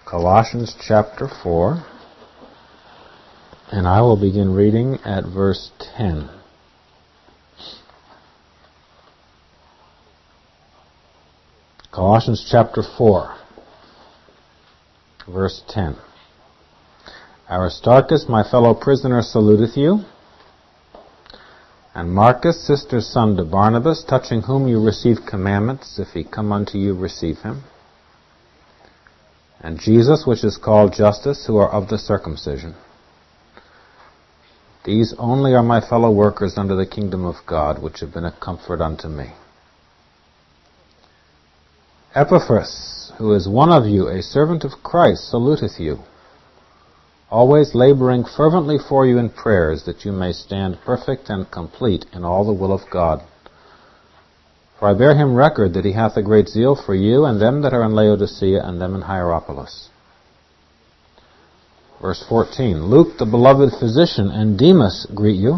Colossians chapter 4, and I will begin reading at verse 10. Colossians chapter 4, verse 10. Aristarchus, my fellow prisoner, saluteth you, and Marcus, sister's son to Barnabas, touching whom you receive commandments, if he come unto you, receive him. And Jesus, which is called Justus, who are of the circumcision. These only are my fellow workers under the kingdom of God, which have been a comfort unto me. Epaphras, who is one of you, a servant of Christ, saluteth you, always laboring fervently for you in prayers, that you may stand perfect and complete in all the will of God. For I bear him record that he hath a great zeal for you, and them that are in Laodicea, and them in Hierapolis. Verse 14, Luke, the beloved physician, and Demas greet you.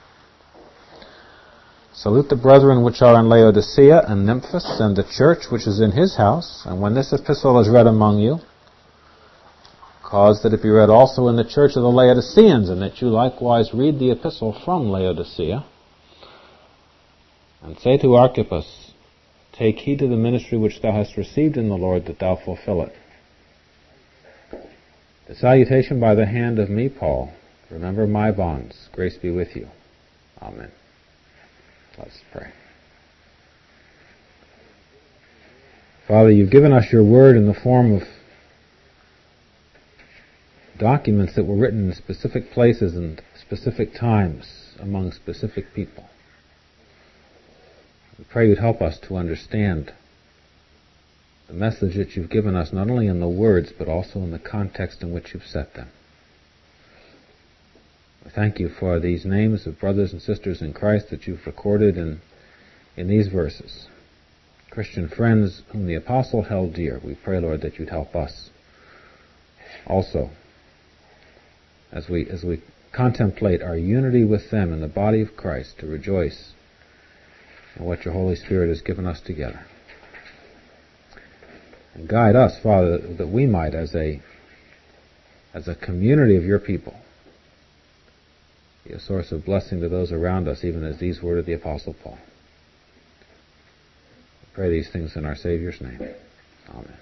Salute the brethren which are in Laodicea, and Nymphas, and the church which is in his house. And when this epistle is read among you, cause that it be read also in the church of the Laodiceans, and that you likewise read the epistle from Laodicea. And say to Archippus, take heed to the ministry which thou hast received in the Lord, that thou fulfill it. The salutation by the hand of me, Paul. Remember my bonds. Grace be with you. Amen. Let's pray. Father, you've given us your word in the form of documents that were written in specific places and specific times among specific people. We pray you'd help us to understand the message that you've given us, not only in the words, but also in the context in which you've set them. We thank you for these names of brothers and sisters in Christ that you've recorded in these verses. Christian friends whom the apostle held dear. We pray, Lord, that you'd help us also as we contemplate our unity with them in the body of Christ, to rejoice in what your Holy Spirit has given us together. And guide us, Father, that we might, as a community of your people, be a source of blessing to those around us, even as these were to the Apostle Paul. We pray these things in our Savior's name. Amen.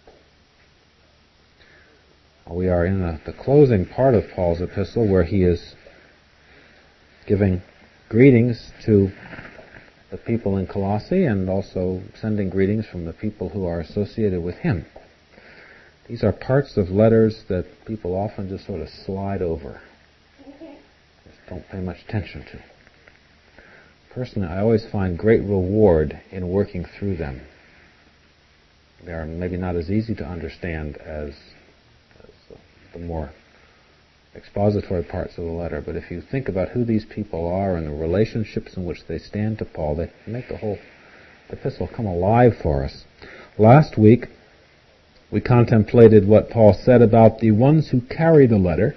We are in the closing part of Paul's epistle, where he is giving greetings to the people in Colossae, and also sending greetings from the people who are associated with him. These are parts of letters that people often just sort of slide over, just don't pay much attention to. Personally, I always find great reward in working through them. They are maybe not as easy to understand as the more expository parts of the letter, but if you think about who these people are and the relationships in which they stand to Paul, they make the whole epistle come alive for us. Last week, we contemplated what Paul said about the ones who carry the letter.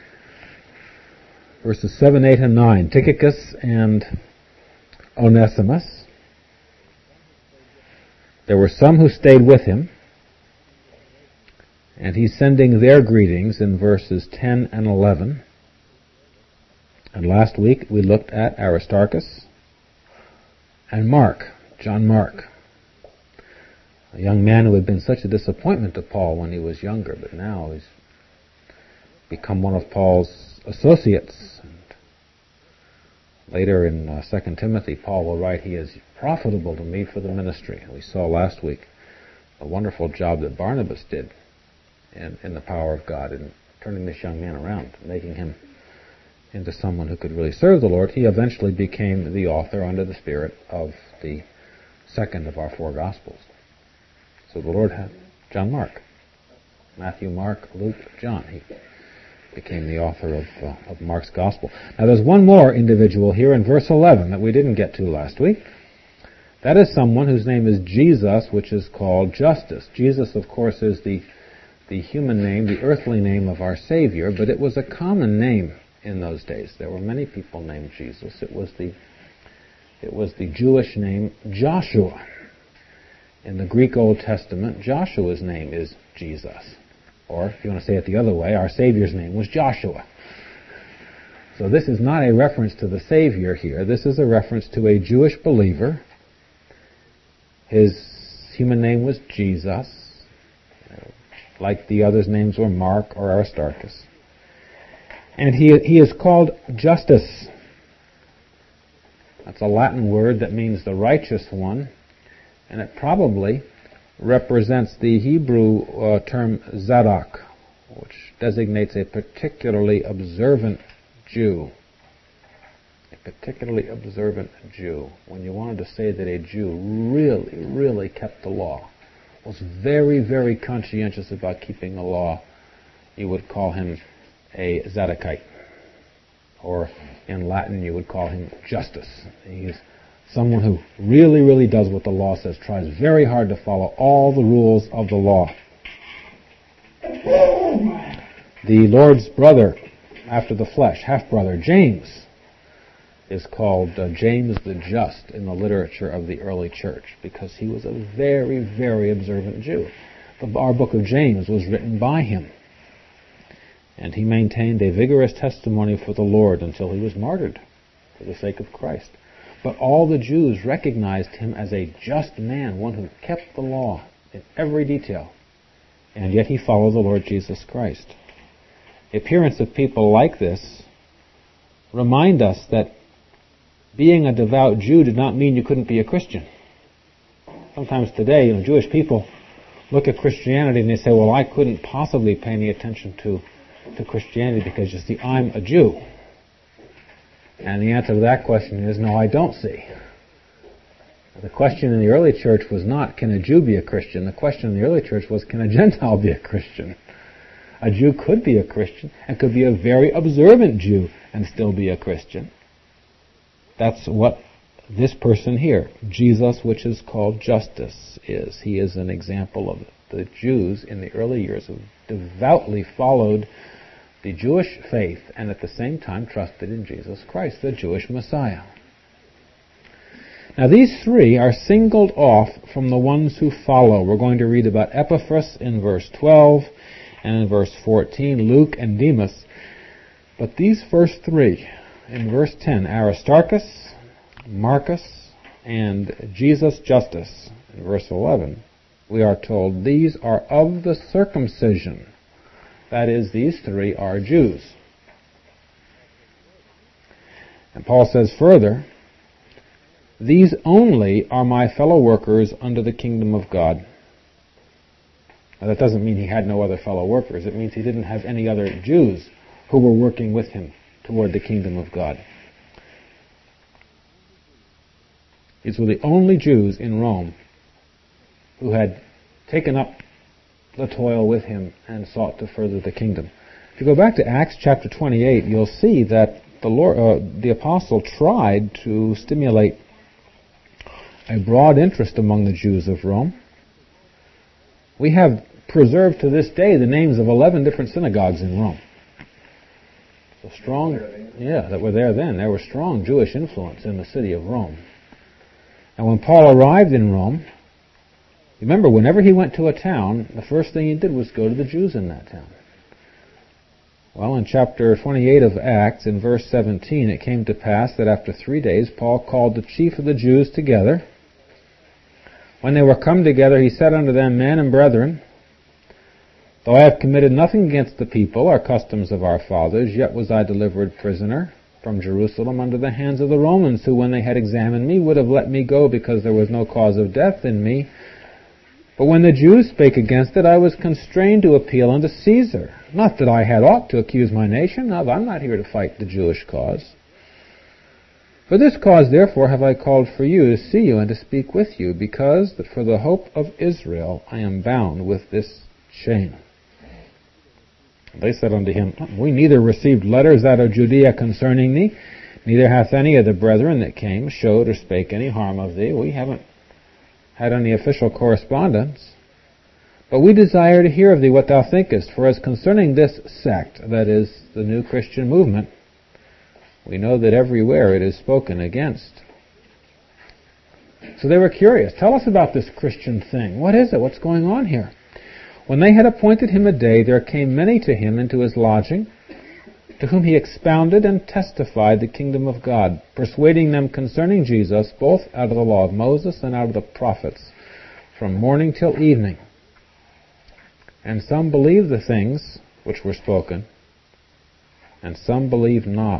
Verses 7, 8, and 9, Tychicus and Onesimus. There were some who stayed with him, and he's sending their greetings in verses 10 and 11. And last week we looked at Aristarchus and Mark, John Mark, a young man who had been such a disappointment to Paul when he was younger, but now he's become one of Paul's associates. And later in 2 Timothy, Paul will write, he is profitable to me for the ministry. We saw last week a wonderful job that Barnabas did in the power of God in turning this young man around, making him into someone who could really serve the Lord. He eventually became the author, under the Spirit, of the second of our four Gospels. So the Lord had John Mark. Matthew, Mark, Luke, John. He became the author of Mark's Gospel. Now there's one more individual here in verse 11 that we didn't get to last week. That is someone whose name is Jesus, which is called Justus. Jesus, of course, is the human name, the earthly name of our Savior, but it was a common name in those days. There were many people named Jesus. It was the Jewish name Joshua. In the Greek Old Testament, Joshua's name is Jesus. Or, if you want to say it the other way, our Savior's name was Joshua. So this is not a reference to the Savior here. This is a reference to a Jewish believer. His human name was Jesus, like the others' names were Mark or Aristarchus. And he is called Justus. That's a Latin word that means the righteous one, and it probably represents the Hebrew term Zadok, which designates a particularly observant Jew. A particularly observant Jew. When you wanted to say that a Jew really, really kept the law, was very, very conscientious about keeping the law, you would call him a Zadokite. Or in Latin you would call him Justus. He's someone who really, really does what the law says, tries very hard to follow all the rules of the law. The Lord's brother after the flesh, half-brother, James, is called James the Just in the literature of the early church because he was a very, very observant Jew. Our book of James was written by him. And he maintained a vigorous testimony for the Lord until he was martyred for the sake of Christ. But all the Jews recognized him as a just man, one who kept the law in every detail. And yet he followed the Lord Jesus Christ. The appearance of people like this remind us that being a devout Jew did not mean you couldn't be a Christian. Sometimes today, Jewish people look at Christianity and they say, well, I couldn't possibly pay any attention to Christianity because, you see, I'm a Jew. And the answer to that question is, no, I don't see. The question in the early church was not, can a Jew be a Christian? The question in the early church was, can a Gentile be a Christian? A Jew could be a Christian and could be a very observant Jew and still be a Christian. That's what this person here, Jesus, which is called Justus, is. He is an example of the Jews in the early years who devoutly followed the Jewish faith and at the same time trusted in Jesus Christ, the Jewish Messiah. Now these three are singled off from the ones who follow. We're going to read about Epaphras in verse 12 and in verse 14, Luke and Demas. But these first three, in verse 10, Aristarchus, Marcus, and Jesus Justus, in verse 11, we are told these are of the circumcision. That is, these three are Jews. And Paul says further, these only are my fellow workers under the kingdom of God. Now that doesn't mean he had no other fellow workers. It means he didn't have any other Jews who were working with him toward the kingdom of God. These were the only Jews in Rome who had taken up the toil with him and sought to further the kingdom. If you go back to Acts chapter 28, you'll see that the apostle tried to stimulate a broad interest among the Jews of Rome. We have preserved to this day the names of 11 different synagogues in Rome. So strong, that were there then. There was strong Jewish influence in the city of Rome. And when Paul arrived in Rome, remember, whenever he went to a town, the first thing he did was go to the Jews in that town. Well, in chapter 28 of Acts, in verse 17, it came to pass that after 3 days Paul called the chief of the Jews together. When they were come together, he said unto them, Men and brethren, though I have committed nothing against the people, or customs of our fathers, yet was I delivered prisoner from Jerusalem under the hands of the Romans, who, when they had examined me, would have let me go, because there was no cause of death in me. But when the Jews spake against it, I was constrained to appeal unto Caesar. Not that I had aught to accuse my nation. No, I'm not here to fight the Jewish cause. For this cause, therefore, have I called for you, to see you and to speak with you, because that for the hope of Israel I am bound with this chain. They said unto him, We neither received letters out of Judea concerning thee, neither hath any of the brethren that came showed or spake any harm of thee. We haven't had any official correspondence. But we desire to hear of thee what thou thinkest, for as concerning this sect, that is, the new Christian movement, we know that everywhere it is spoken against. So they were curious. Tell us about this Christian thing. What is it? What's going on here? When they had appointed him a day, there came many to him into his lodging, to whom he expounded and testified the kingdom of God, persuading them concerning Jesus, both out of the law of Moses and out of the prophets, from morning till evening. And some believed the things which were spoken, and some believed not.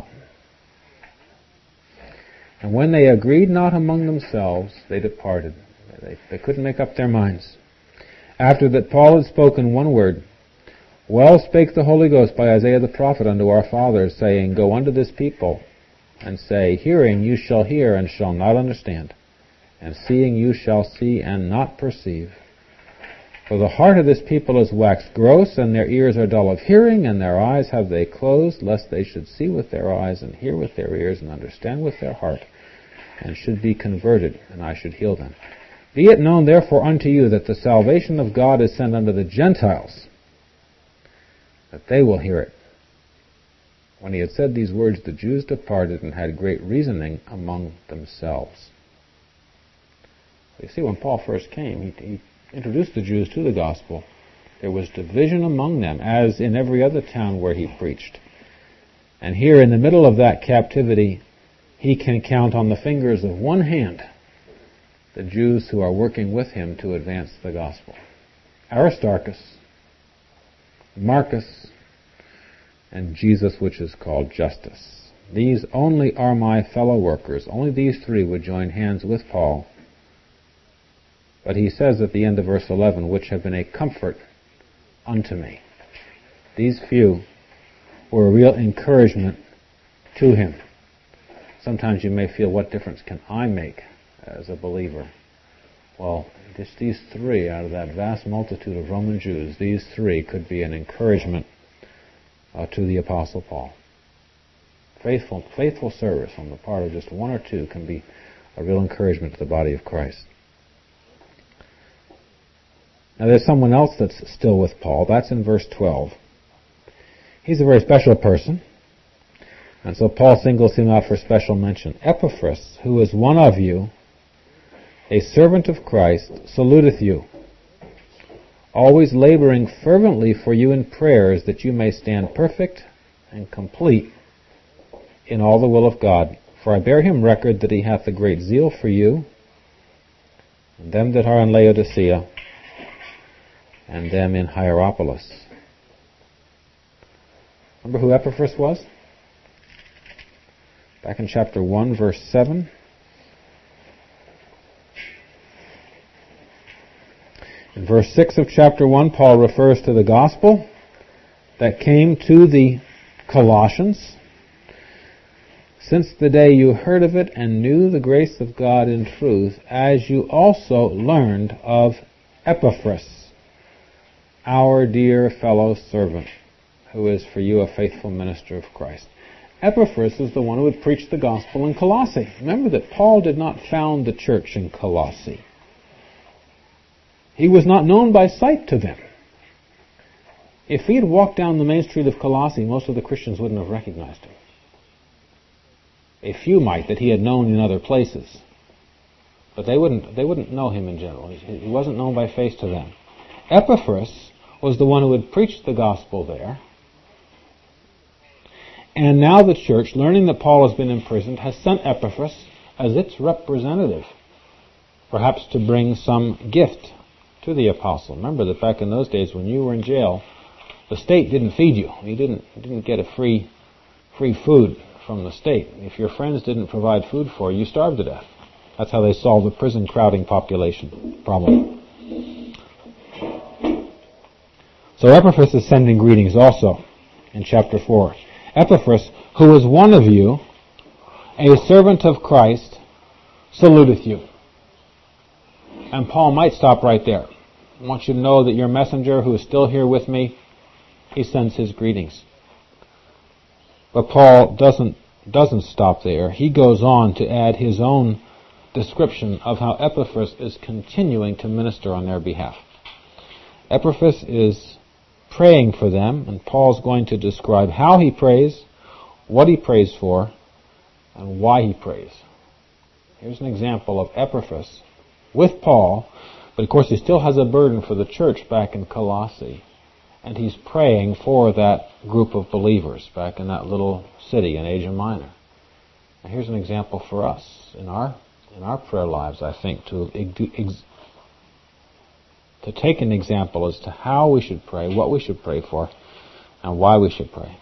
And when they agreed not among themselves, they departed. They couldn't make up their minds. After that Paul had spoken one word, well spake the Holy Ghost by Isaiah the prophet unto our fathers, saying, Go unto this people, and say, Hearing you shall hear, and shall not understand, and seeing you shall see, and not perceive. For the heart of this people is waxed gross, and their ears are dull of hearing, and their eyes have they closed, lest they should see with their eyes, and hear with their ears, and understand with their heart, and should be converted, and I should heal them. Be it known therefore unto you that the salvation of God is sent unto the Gentiles, that they will hear it. When he had said these words, the Jews departed and had great reasoning among themselves. You see, when Paul first came, he introduced the Jews to the gospel. There was division among them, as in every other town where he preached. And here, in the middle of that captivity, he can count on the fingers of one hand the Jews who are working with him to advance the gospel. Aristarchus, Marcus, and Jesus, which is called Justus. These only are my fellow workers. Only these three would join hands with Paul. But he says at the end of verse 11, which have been a comfort unto me. These few were a real encouragement to him. Sometimes you may feel, what difference can I make as a believer? Well, just these three out of that vast multitude of Roman Jews, these three could be an encouragement to the Apostle Paul. Faithful service on the part of just one or two can be a real encouragement to the body of Christ. Now there's someone else that's still with Paul. That's in verse 12. He's a very special person. And so Paul singles him out for special mention. Epaphras, who is one of you, a servant of Christ, saluteth you, always laboring fervently for you in prayers, that you may stand perfect and complete in all the will of God. For I bear him record that he hath a great zeal for you, and them that are in Laodicea, and them in Hierapolis. Remember who Epaphras was? Back in chapter 1, verse 7. In verse 6 of chapter 1, Paul refers to the gospel that came to the Colossians. Since the day you heard of it and knew the grace of God in truth, as you also learned of Epaphras, our dear fellow servant, who is for you a faithful minister of Christ. Epaphras is the one who had preached the gospel in Colossae. Remember that Paul did not found the church in Colossae. He was not known by sight to them. If he had walked down the main street of Colossae, most of the Christians wouldn't have recognized him. A few might that he had known in other places, but they wouldn't know him in general. He wasn't known by face to them. Epaphras was the one who had preached the gospel there. And now the church, learning that Paul has been imprisoned, has sent Epaphras as its representative, perhaps to bring some gift to the apostle. Remember that back in those days when you were in jail, the state didn't feed you. You didn't get a free food from the state. If your friends didn't provide food for you, you starved to death. That's how they solved the prison crowding population problem. So Epaphras is sending greetings also in chapter 4. Epaphras, who is one of you, a servant of Christ, saluteth you. And Paul might stop right there. I want you to know that your messenger, who is still here with me, he sends his greetings. But Paul doesn't stop there. He goes on to add his own description of how Epaphras is continuing to minister on their behalf. Epaphras is praying for them, and Paul's going to describe how he prays, what he prays for, and why he prays. Here's an example of Epaphras with Paul But of course he still has a burden for the church back in Colossae. And he's praying for that group of believers back in that little city in Asia Minor. And here's an example for us in our prayer lives, I think, to take an example as to how we should pray, what we should pray for, and why we should pray.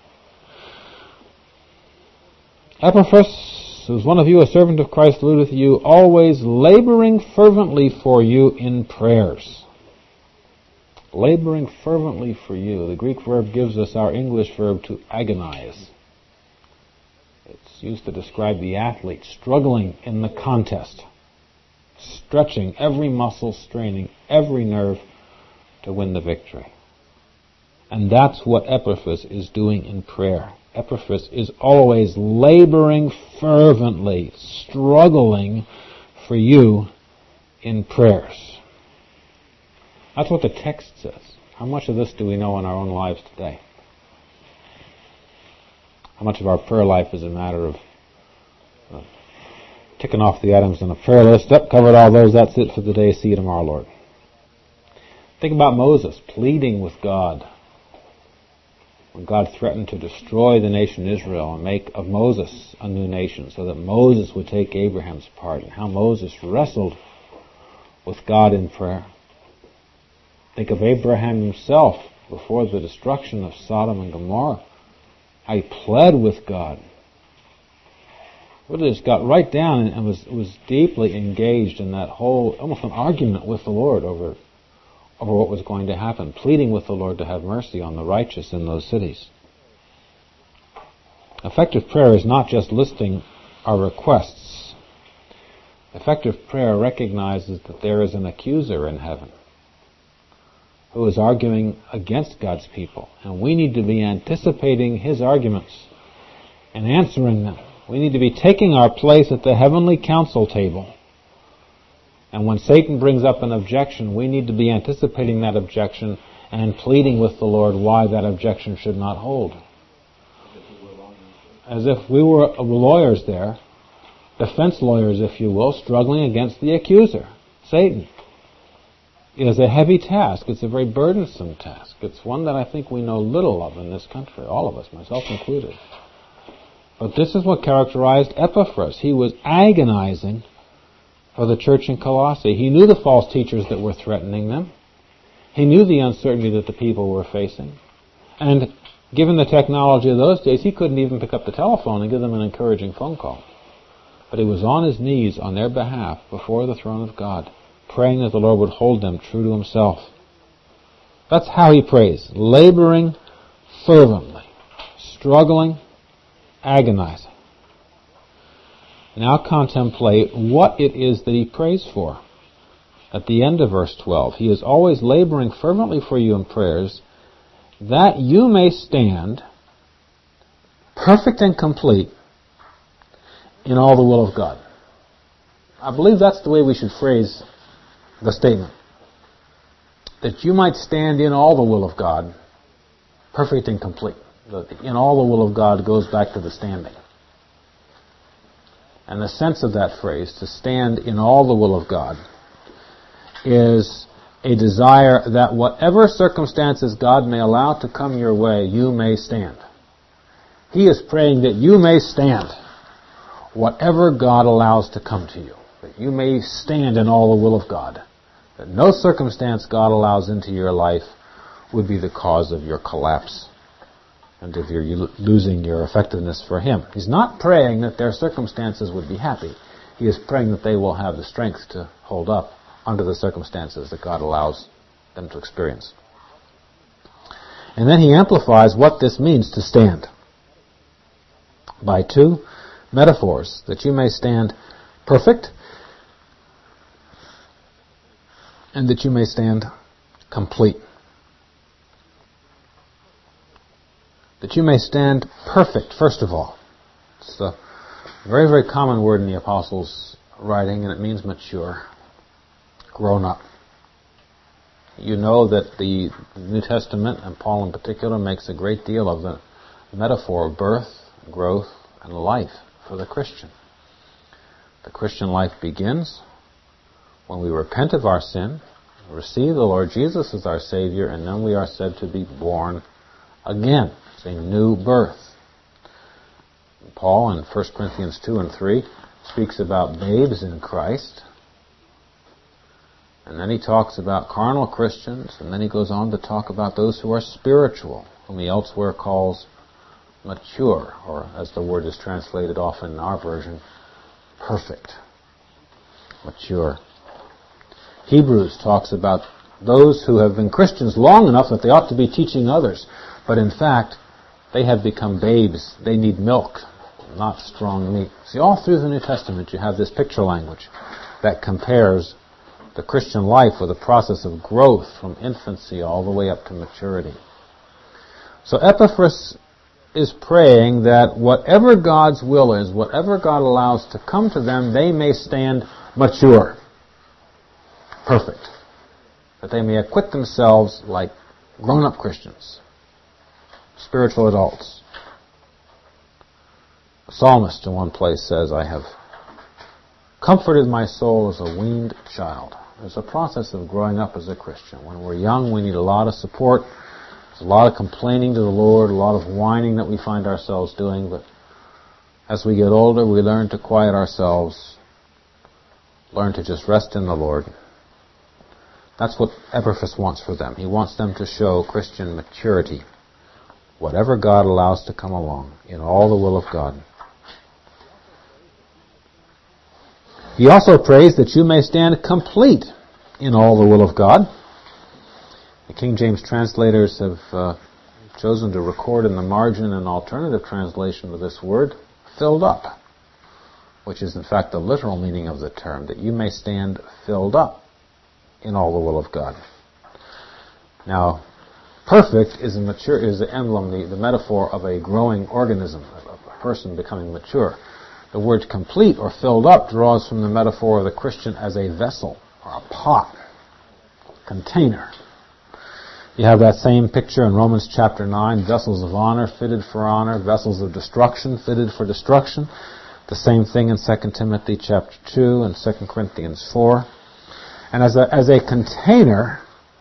Epaphras, who is one of you, a servant of Christ, alludeth to you, always laboring fervently for you in prayers. Laboring fervently for you. The Greek verb gives us our English verb to agonize. It's used to describe the athlete struggling in the contest, stretching every muscle, straining every nerve to win the victory. And that's what Epaphras is doing in prayer. Epaphras is always laboring fervently, struggling for you in prayers. That's what the text says. How much of this do we know in our own lives today? How much of our prayer life is a matter of ticking off the items on a prayer list? Yep, covered all those, that's it for the day, see you tomorrow, Lord. Think about Moses pleading with God when God threatened to destroy the nation Israel and make of Moses a new nation so that Moses would take Abraham's part, and how Moses wrestled with God in prayer. Think of Abraham himself before the destruction of Sodom and Gomorrah, how he pled with God. Really just got right down and was deeply engaged in that whole, almost an argument with the Lord over what was going to happen, pleading with the Lord to have mercy on the righteous in those cities. Effective prayer is not just listing our requests. Effective prayer recognizes that there is an accuser in heaven who is arguing against God's people, and we need to be anticipating his arguments and answering them. We need to be taking our place at the heavenly council table. And when Satan brings up an objection, we need to be anticipating that objection and pleading with the Lord why that objection should not hold. As if we were lawyers there, defense lawyers, if you will, struggling against the accuser, Satan. It is a heavy task. It's a very burdensome task. It's one that I think we know little of in this country, all of us, myself included. But this is what characterized Epaphras. He was agonizing for the church in Colossae. He knew the false teachers that were threatening them. He knew the uncertainty that the people were facing. And given the technology of those days, he couldn't even pick up the telephone and give them an encouraging phone call. But he was on his knees on their behalf before the throne of God, praying that the Lord would hold them true to himself. That's how he prays, laboring fervently, struggling, agonizing. Now contemplate what it is that he prays for. At the end of verse 12, he is always laboring fervently for you in prayers, that you may stand perfect and complete in all the will of God. I believe that's the way we should phrase the statement. That you might stand in all the will of God, perfect and complete. In all the will of God goes back to the standing. And the sense of that phrase, to stand in all the will of God, is a desire that whatever circumstances God may allow to come your way, you may stand. He is praying that you may stand whatever God allows to come to you. That you may stand in all the will of God. That no circumstance God allows into your life would be the cause of your collapse and of your losing your effectiveness for Him. He's not praying that their circumstances would be happy. He is praying that they will have the strength to hold up under the circumstances that God allows them to experience. And then he amplifies what this means to stand by two metaphors, that you may stand perfect and that you may stand complete. That you may stand perfect, first of all. It's a very, very common word in the Apostles' writing, and it means mature, grown up. You know that the New Testament, and Paul in particular, makes a great deal of the metaphor of birth, growth, and life for the Christian. The Christian life begins when we repent of our sin receive the Lord Jesus as our Savior, and then we are said to be born again. It's a new birth. Paul in 1 Corinthians 2 and 3 speaks about babes in Christ. And then he talks about carnal Christians, and then he goes on to talk about those who are spiritual, whom he elsewhere calls mature, or as the word is translated often in our version, perfect. Mature. Hebrews talks about those who have been Christians long enough that they ought to be teaching others, but in fact, they have become babes. They need milk, not strong meat. See, all through the New Testament you have this picture language that compares the Christian life with a process of growth from infancy all the way up to maturity. So Epaphras is praying that whatever God's will is, whatever God allows to come to them, they may stand mature, perfect, that they may acquit themselves like grown-up Christians, spiritual adults. The psalmist in one place says, I have comforted my soul as a weaned child. There's a process of growing up as a Christian. When we're young, we need a lot of support. There's a lot of complaining to the Lord, a lot of whining that we find ourselves doing, but as we get older, we learn to quiet ourselves, learn to just rest in the Lord. That's what Epaphras wants for them. He wants them to show Christian maturity, whatever God allows to come along, in all the will of God. He also prays that you may stand complete in all the will of God. The King James translators have chosen to record in the margin an alternative translation of this word, filled up, which is in fact the literal meaning of the term, that you may stand filled up in all the will of God. Now, perfect is the emblem, the metaphor of a growing organism, of a person becoming mature. The word complete or filled up draws from the metaphor of the Christian as a vessel or a pot, container. You have that same picture in Romans chapter 9, vessels of honor fitted for honor, vessels of destruction fitted for destruction. The same thing in 2 Timothy chapter 2 and 2 Corinthians 4. And as a container,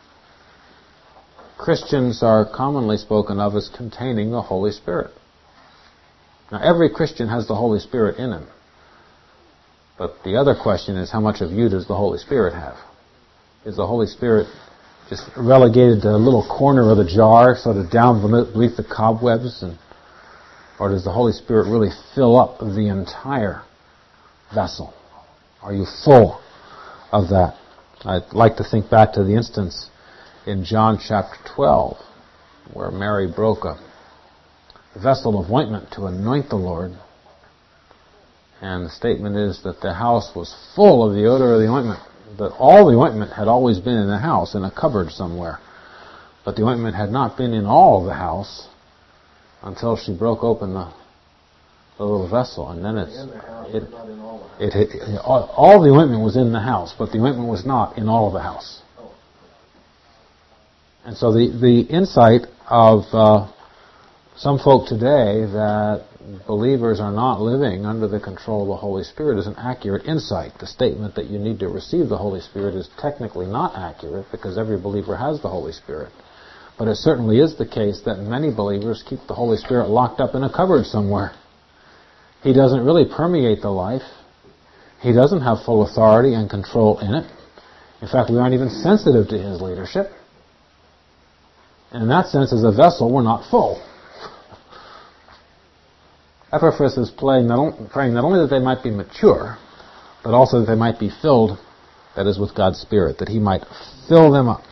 Christians are commonly spoken of as containing the Holy Spirit. Now, every Christian has the Holy Spirit in him. But the other question is, how much of you does the Holy Spirit have? Is the Holy Spirit just relegated to a little corner of the jar, sort of down beneath the cobwebs? Or does the Holy Spirit really fill up the entire vessel? Are you full of that? I'd like to think back to the instance in John chapter 12, where Mary broke a vessel of ointment to anoint the Lord. And the statement is that the house was full of the odor of the ointment. But all the ointment had always been in the house, in a cupboard somewhere. But the ointment had not been in all of the house until she broke open the little vessel. And then all the ointment was in the house, but the ointment was not in all of the house. And so the insight of some folk today that believers are not living under the control of the Holy Spirit is an accurate insight. The statement that you need to receive the Holy Spirit is technically not accurate because every believer has the Holy Spirit. But it certainly is the case that many believers keep the Holy Spirit locked up in a cupboard somewhere. He doesn't really permeate the life. He doesn't have full authority and control in it. In fact, we aren't even sensitive to His leadership. And in that sense, as a vessel, we're not full. Epaphras is praying not only that they might be mature, but also that they might be filled, that is, with God's Spirit, that He might fill them up.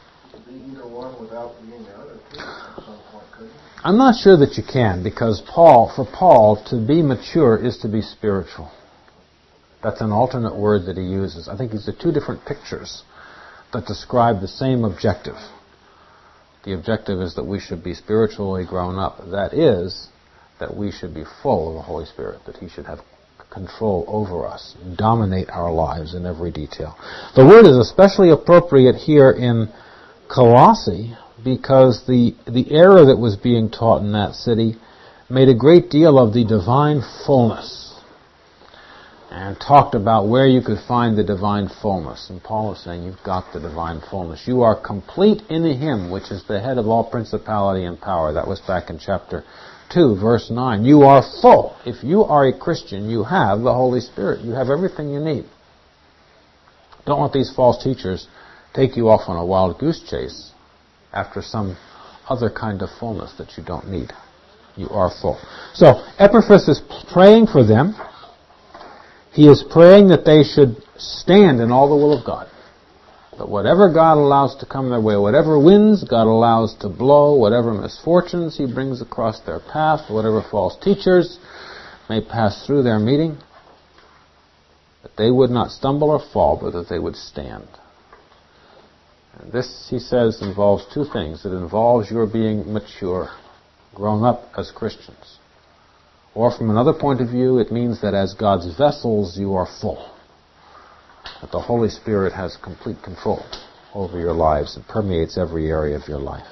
I'm not sure that you can, because for Paul, to be mature is to be spiritual. That's an alternate word that he uses. I think these are two different pictures that describe the same objective. The objective is that we should be spiritually grown up. That is, that we should be full of the Holy Spirit, that He should have control over us, dominate our lives in every detail. The word is especially appropriate here in Colossae because the error that was being taught in that city made a great deal of the divine fullness. and talked about where you could find the divine fullness. And Paul is saying, you've got the divine fullness. You are complete in Him, which is the head of all principality and power. That was back in chapter 2, verse 9. You are full. If you are a Christian, you have the Holy Spirit. You have everything you need. Don't let these false teachers take you off on a wild goose chase after some other kind of fullness that you don't need. You are full. So, Epaphras is praying for them. He is praying that they should stand in all the will of God. That whatever God allows to come their way, whatever winds God allows to blow, whatever misfortunes He brings across their path, whatever false teachers may pass through their meeting, that they would not stumble or fall, but that they would stand. And this, he says, involves two things. It involves your being mature, grown up as Christians. Or from another point of view, it means that as God's vessels, you are full. That the Holy Spirit has complete control over your lives and permeates every area of your life.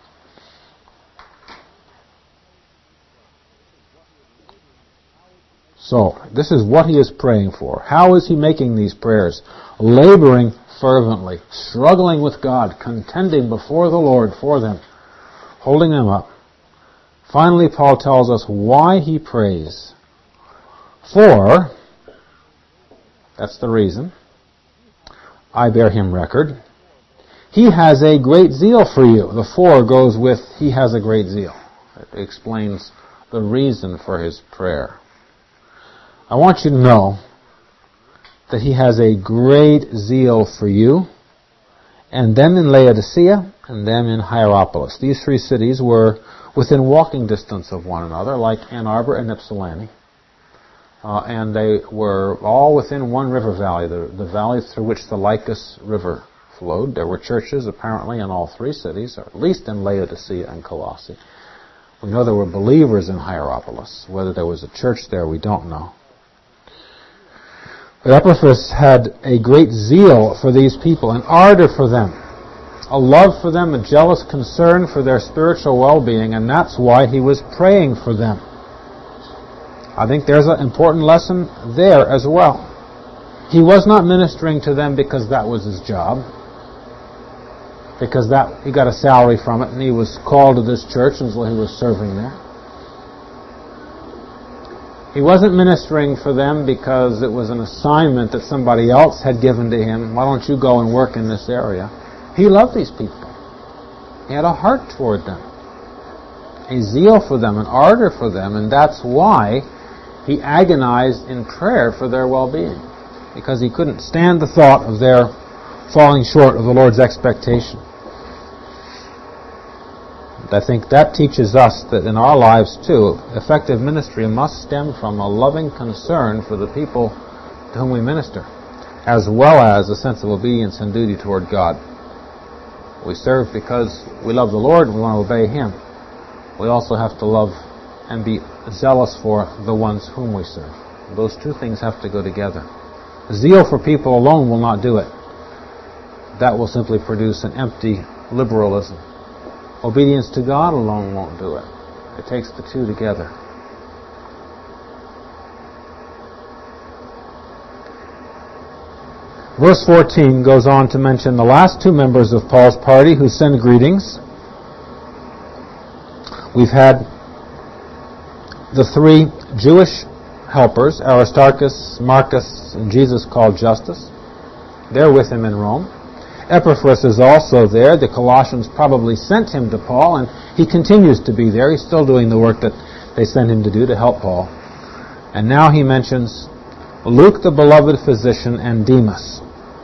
So, this is what he is praying for. How is he making these prayers? Laboring fervently, struggling with God, contending before the Lord for them, holding them up. Finally, Paul tells us why he prays. For, that's the reason, I bear him record, he has a great zeal for you. The for goes with, he has a great zeal. It explains the reason for his prayer. I want you to know that he has a great zeal for you, and them in Laodicea, and them in Hierapolis. These three cities were within walking distance of one another, like Ann Arbor and Ypsilanti. And they were all within one river valley, the valley through which the Lycus River flowed. There were churches, apparently, in all three cities, or at least in Laodicea and Colossae. We know there were believers in Hierapolis. Whether there was a church there, we don't know. But Epaphras had a great zeal for these people, an ardor for them, a love for them, a jealous concern for their spiritual well-being, and that's why he was praying for them. I think there's an important lesson there as well. He was not ministering to them because that was his job, because that he got a salary from it and he was called to this church and so he was serving there. He wasn't ministering for them because it was an assignment that somebody else had given to him. Why don't you go and work in this area? He loved these people. He had a heart toward them, a zeal for them, an ardor for them, and that's why he agonized in prayer for their well-being, because he couldn't stand the thought of their falling short of the Lord's expectation. I think that teaches us that in our lives, too, effective ministry must stem from a loving concern for the people to whom we minister, as well as a sense of obedience and duty toward God. We serve because we love the Lord and we want to obey Him. We also have to love and be zealous for the ones whom we serve. Those two things have to go together. Zeal for people alone will not do it. That will simply produce an empty liberalism. Obedience to God alone won't do it. It takes the two together. Verse 14 goes on to mention the last two members of Paul's party who send greetings. We've had the three Jewish helpers, Aristarchus, Marcus, and Jesus called Justus. They're with him in Rome. Epaphras is also there. The Colossians probably sent him to Paul, and he continues to be there. He's still doing the work that they sent him to do to help Paul. And now he mentions Luke, the beloved physician, and Demas.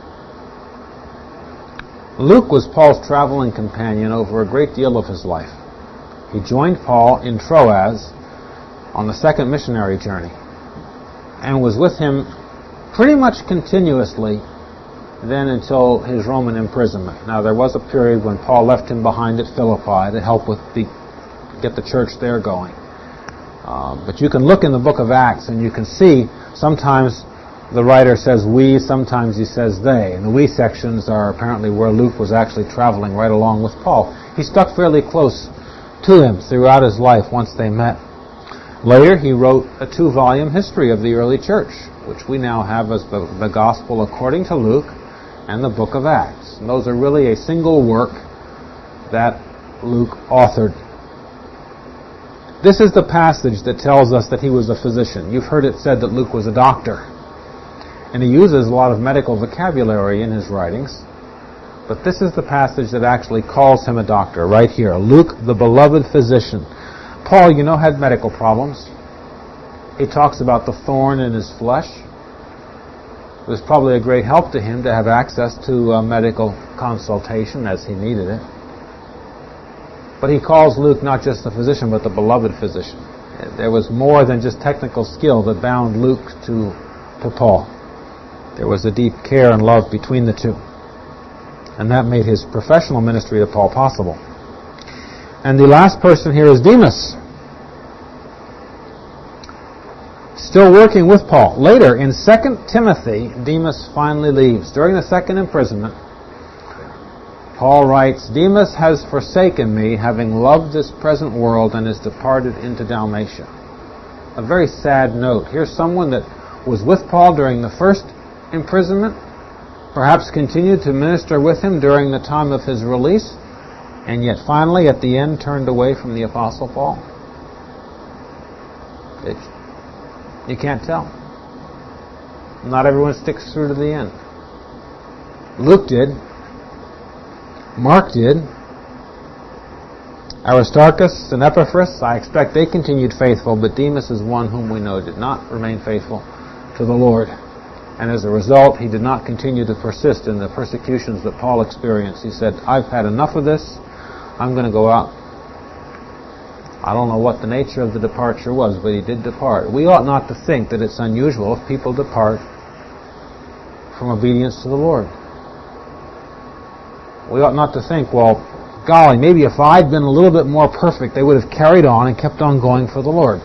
Luke was Paul's traveling companion over a great deal of his life. He joined Paul in Troas on the second missionary journey and was with him pretty much continuously then until his Roman imprisonment. Now, there was a period when Paul left him behind at Philippi to help with get the church there going. But you can look in the book of Acts and you can see sometimes the writer says we, sometimes he says they. And the we sections are apparently where Luke was actually traveling right along with Paul. He stuck fairly close to him throughout his life once they met. Later, he wrote a 2-volume history of the early church, which we now have as the Gospel according to Luke and the book of Acts. And those are really a single work that Luke authored. This is the passage that tells us that he was a physician. You've heard it said that Luke was a doctor. And he uses a lot of medical vocabulary in his writings. But this is the passage that actually calls him a doctor, right here. Luke, the beloved physician. Paul, had medical problems. He talks about the thorn in his flesh. It was probably a great help to him to have access to medical consultation as he needed it. But he calls Luke not just the physician, but the beloved physician. There was more than just technical skill that bound Luke to Paul. There was a deep care and love between the two. And that made his professional ministry to Paul possible. And the last person here is Demas. Still working with Paul. Later, in 2 Timothy, Demas finally leaves. During the second imprisonment, Paul writes, Demas has forsaken me, having loved this present world, and is departed into Dalmatia. A very sad note. Here's someone that was with Paul during the first imprisonment, perhaps continued to minister with him during the time of his release, and yet finally at the end turned away from the Apostle Paul. You can't tell. Not everyone sticks through to the end. Luke did. Mark did. Aristarchus and Epaphras, I expect they continued faithful, but Demas is one whom we know did not remain faithful to the Lord. And as a result, he did not continue to persist in the persecutions that Paul experienced. He said, I've had enough of this. I'm going to go out. I don't know what the nature of the departure was, but he did depart. We ought not to think that it's unusual if people depart from obedience to the Lord. We ought not to think, well, golly, maybe if I'd been a little bit more perfect, they would have carried on and kept on going for the Lord.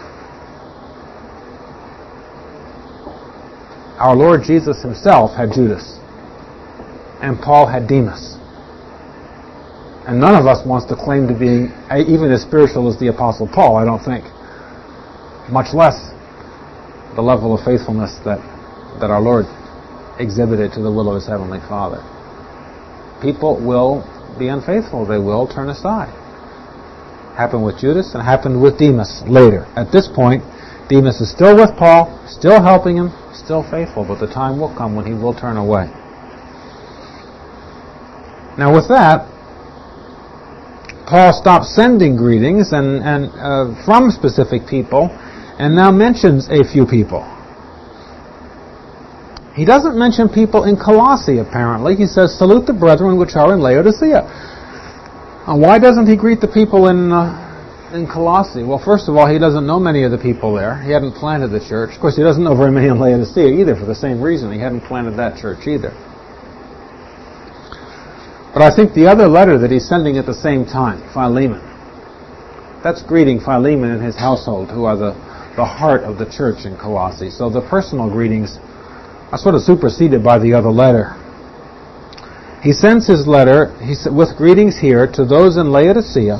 Our Lord Jesus himself had Judas, and Paul had Demas. And none of us wants to claim to be even as spiritual as the Apostle Paul, I don't think. Much less the level of faithfulness that our Lord exhibited to the will of his Heavenly Father. People will be unfaithful. They will turn aside. Happened with Judas and happened with Demas later. At this point, Demas is still with Paul, still helping him, still faithful, but the time will come when he will turn away. Now with that, Paul stops sending greetings and from specific people and now mentions a few people. He doesn't mention people in Colossae, apparently. He says, salute the brethren which are in Laodicea. And why doesn't he greet the people in Colossae? Well, first of all, he doesn't know many of the people there. He hadn't planted the church. Of course, he doesn't know very many in Laodicea either, for the same reason. He hadn't planted that church either. But I think the other letter that he's sending at the same time, Philemon, that's greeting Philemon and his household, who are the heart of the church in Colossae. So the personal greetings are sort of superseded by the other letter. He sends his letter with greetings here to those in Laodicea.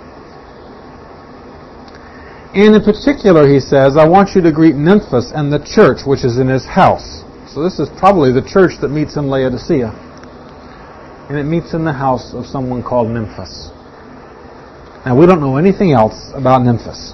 And in particular, he says, I want you to greet Nymphas and the church which is in his house. So this is probably the church that meets in Laodicea. And it meets in the house of someone called Nymphas. Now, we don't know anything else about Nymphas.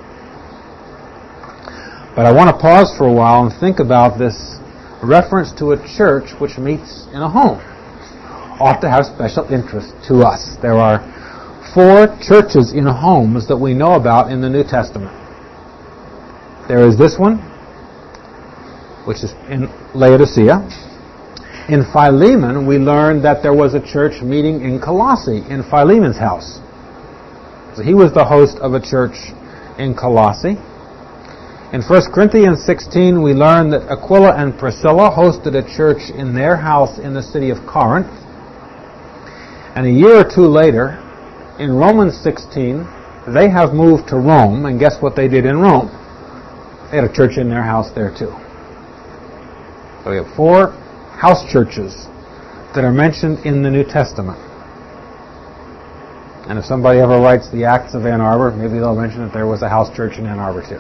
But I want to pause for a while and think about this reference to a church which meets in a home. Ought to have special interest to us. There are 4 churches in homes that we know about in the New Testament. There is this one, which is in Laodicea. In Philemon, we learned that there was a church meeting in Colossae, in Philemon's house. So he was the host of a church in Colossae. In 1 Corinthians 16, we learn that Aquila and Priscilla hosted a church in their house in the city of Corinth. And a year or two later, in Romans 16, they have moved to Rome, and guess what they did in Rome? They had a church in their house there too. So we have 4 house churches that are mentioned in the New Testament. And if somebody ever writes the Acts of Ann Arbor, maybe they'll mention that there was a house church in Ann Arbor too.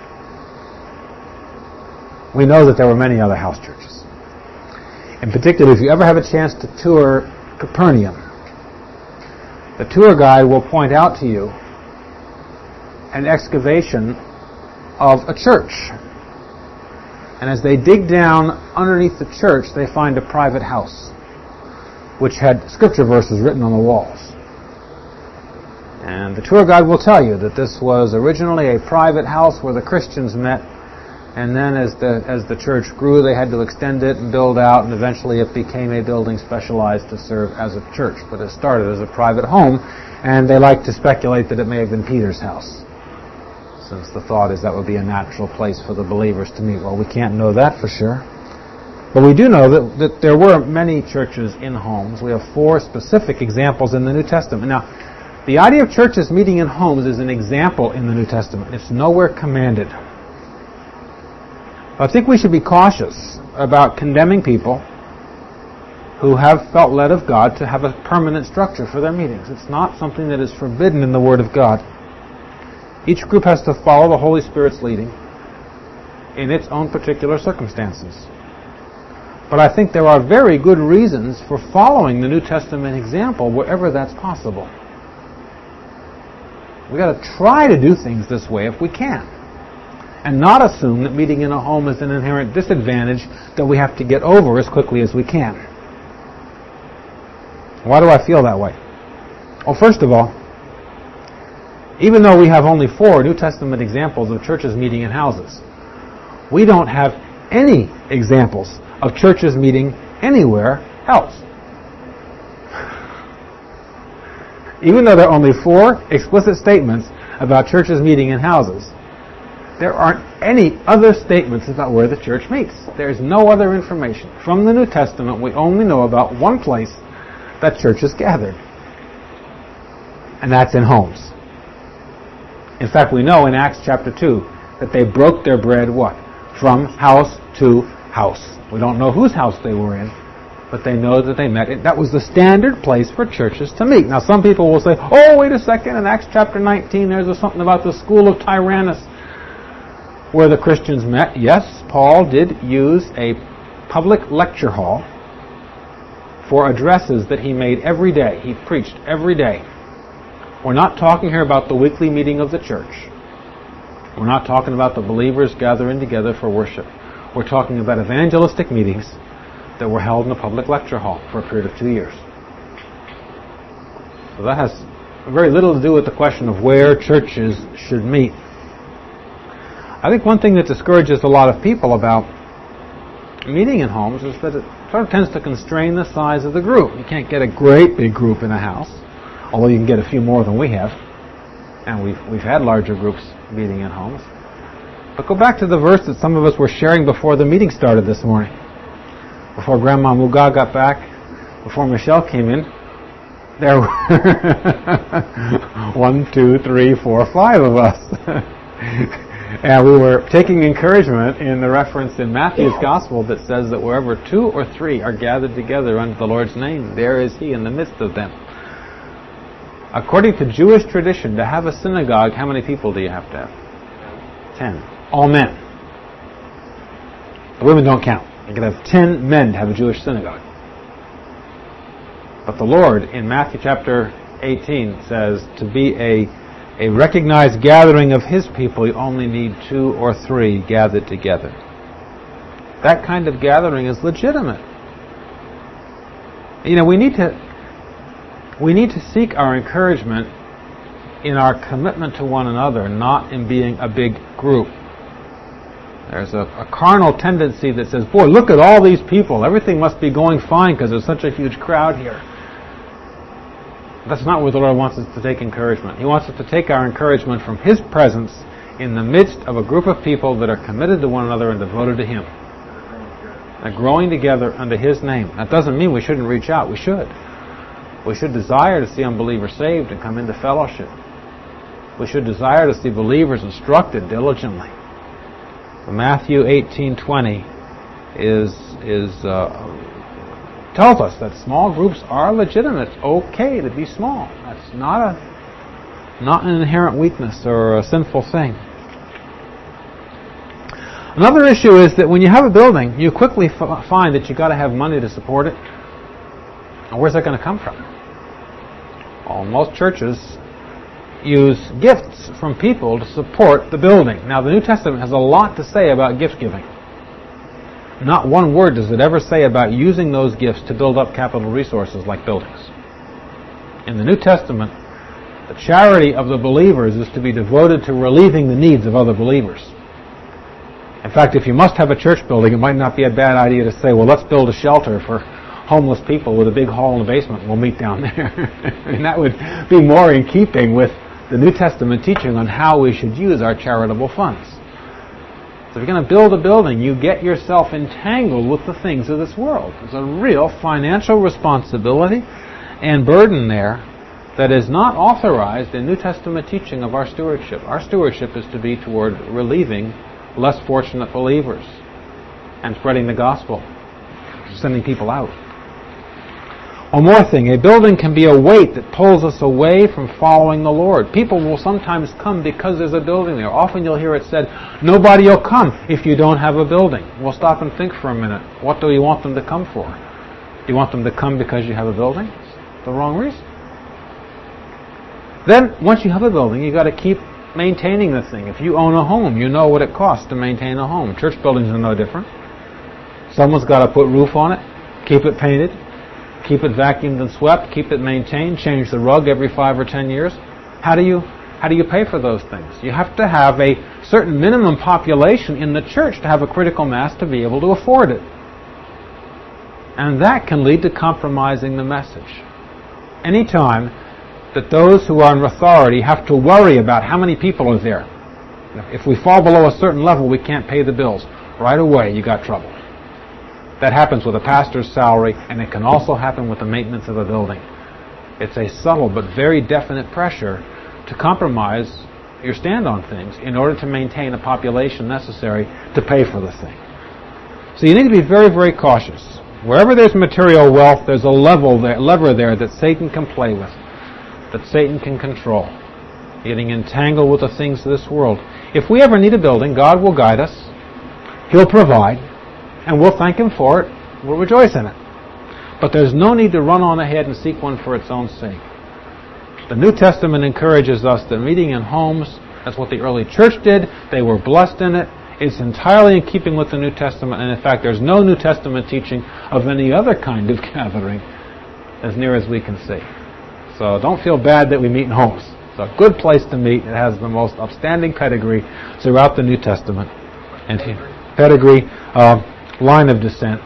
We know that there were many other house churches. In particular, if you ever have a chance to tour Capernaum, the tour guide will point out to you an excavation of a church. And as they dig down underneath the church, they find a private house, which had scripture verses written on the walls. And the tour guide will tell you that this was originally a private house where the Christians met, and then as the church grew, they had to extend it and build out, and eventually it became a building specialized to serve as a church. But it started as a private home, and they like to speculate that it may have been Peter's house, since the thought is that would be a natural place for the believers to meet. Well, we can't know that for sure. But we do know that there were many churches in homes. We have 4 specific examples in the New Testament. Now, the idea of churches meeting in homes is an example in the New Testament. It's nowhere commanded. I think we should be cautious about condemning people who have felt led of God to have a permanent structure for their meetings. It's not something that is forbidden in the Word of God. Each group has to follow the Holy Spirit's leading in its own particular circumstances. But I think there are very good reasons for following the New Testament example wherever that's possible. We've got to try to do things this way if we can, and not assume that meeting in a home is an inherent disadvantage that we have to get over as quickly as we can. Why do I feel that way? Well, first of all, even though we have only 4 New Testament examples of churches meeting in houses, we don't have any examples of churches meeting anywhere else. Even though there are only 4 explicit statements about churches meeting in houses, there aren't any other statements about where the church meets. There is no other information. From the New Testament, we only know about one place that churches gathered, and that's in homes. In fact, we know in Acts chapter 2 that they broke their bread, what? From house to house. We don't know whose house they were in, but they know that they met. That was the standard place for churches to meet. Now, some people will say, oh, wait a second, in Acts chapter 19, there's something about the school of Tyrannus where the Christians met. Yes, Paul did use a public lecture hall for addresses that he made every day. He preached every day. We're not talking here about the weekly meeting of the church. We're not talking about the believers gathering together for worship. We're talking about evangelistic meetings that were held in a public lecture hall for a period of 2 years. So that has very little to do with the question of where churches should meet. I think one thing that discourages a lot of people about meeting in homes is that it sort of tends to constrain the size of the group. You can't get a great big group in a house, although you can get a few more than we have. And we've had larger groups meeting in homes. But go back to the verse that some of us were sharing before the meeting started this morning. Before Grandma Muga got back, before Michelle came in, there were 1, 2, 3, 4, 5 of us. And we were taking encouragement in the reference in Matthew's Gospel that says that wherever 2 or 3 are gathered together under the Lord's name, there is He in the midst of them. According to Jewish tradition, to have a synagogue, how many people do you have to have? 10. All men. The women don't count. You can have 10 men to have a Jewish synagogue. But the Lord, in Matthew chapter 18, says to be a recognized gathering of His people, you only need 2 or 3 gathered together. That kind of gathering is legitimate. You know, we need to seek our encouragement in our commitment to one another, not in being a big group. There's a carnal tendency that says, boy, look at all these people. Everything must be going fine because there's such a huge crowd here. That's not where the Lord wants us to take encouragement. He wants us to take our encouragement from His presence in the midst of a group of people that are committed to one another and devoted to Him. They're growing together under His name. That doesn't mean we shouldn't reach out. We should. We should desire to see unbelievers saved and come into fellowship. We should desire to see believers instructed diligently. Matthew 18:20 is tells us that small groups are legitimate. It's okay to be small. That's not an inherent weakness or a sinful thing. Another issue is that when you have a building, you quickly find that you've got to have money to support it. And where's that going to come from? Well, most churches use gifts from people to support the building. Now, the New Testament has a lot to say about gift giving. Not one word does it ever say about using those gifts to build up capital resources like buildings. In the New Testament, the charity of the believers is to be devoted to relieving the needs of other believers. In fact, if you must have a church building, it might not be a bad idea to say, well, let's build a shelter for homeless people with a big hall in the basement. We'll meet down there. And that would be more in keeping with the New Testament teaching on how we should use our charitable funds. So if you're going to build a building, you get yourself entangled with the things of this world. There's a real financial responsibility and burden there that is not authorized in New Testament teaching of our stewardship. Our stewardship is to be toward relieving less fortunate believers and spreading the gospel, sending people out. One more thing, a building can be a weight that pulls us away from following the Lord. People will sometimes come because there's a building there. Often you'll hear it said, nobody will come if you don't have a building. We'll stop and think for a minute. What do you want them to come for? Do you want them to come because you have a building? It's the wrong reason. Then, once you have a building, you've got to keep maintaining the thing. If you own a home, you know what it costs to maintain a home. Church buildings are no different. Someone's got to put roof on it, keep it painted, keep it vacuumed and swept, keep it maintained, change the rug every 5 or 10 years. How do you pay for those things? You have to have a certain minimum population in the church to have a critical mass to be able to afford it. And that can lead to compromising the message. Anytime that those who are in authority have to worry about how many people are there. If we fall below a certain level, we can't pay the bills. Right away, you got trouble. That happens with a pastor's salary, and it can also happen with the maintenance of a building. It's a subtle but very definite pressure to compromise your stand on things in order to maintain a population necessary to pay for the thing. So you need to be very, very cautious. Wherever there's material wealth, there's a lever there that Satan can play with, that Satan can control, getting entangled with the things of this world. If we ever need a building, God will guide us. He'll provide, and we'll thank Him for it. We'll rejoice in it. But there's no need to run on ahead and seek one for its own sake. The New Testament encourages us that meeting in homes, that's what the early church did. They were blessed in it. It's entirely in keeping with the New Testament, and in fact, there's no New Testament teaching of any other kind of gathering as near as we can see. So don't feel bad that we meet in homes. It's a good place to meet. It has the most upstanding pedigree throughout the New Testament. And pedigree, line of descent.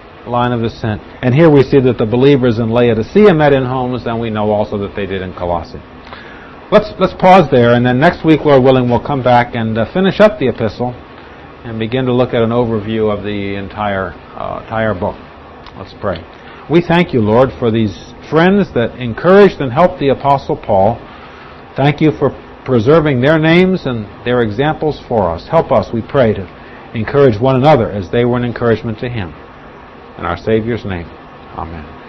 And here we see that the believers in Laodicea met in homes, and we know also that they did in Colossae. Let's pause there, and then next week, Lord willing, we'll come back and finish up the epistle and begin to look at an overview of the entire book. Let's pray. We thank you, Lord, for these friends that encouraged and helped the Apostle Paul. Thank you for preserving their names and their examples for us. Help us, we pray, to encourage one another as they were an encouragement to him. In our Savior's name, amen.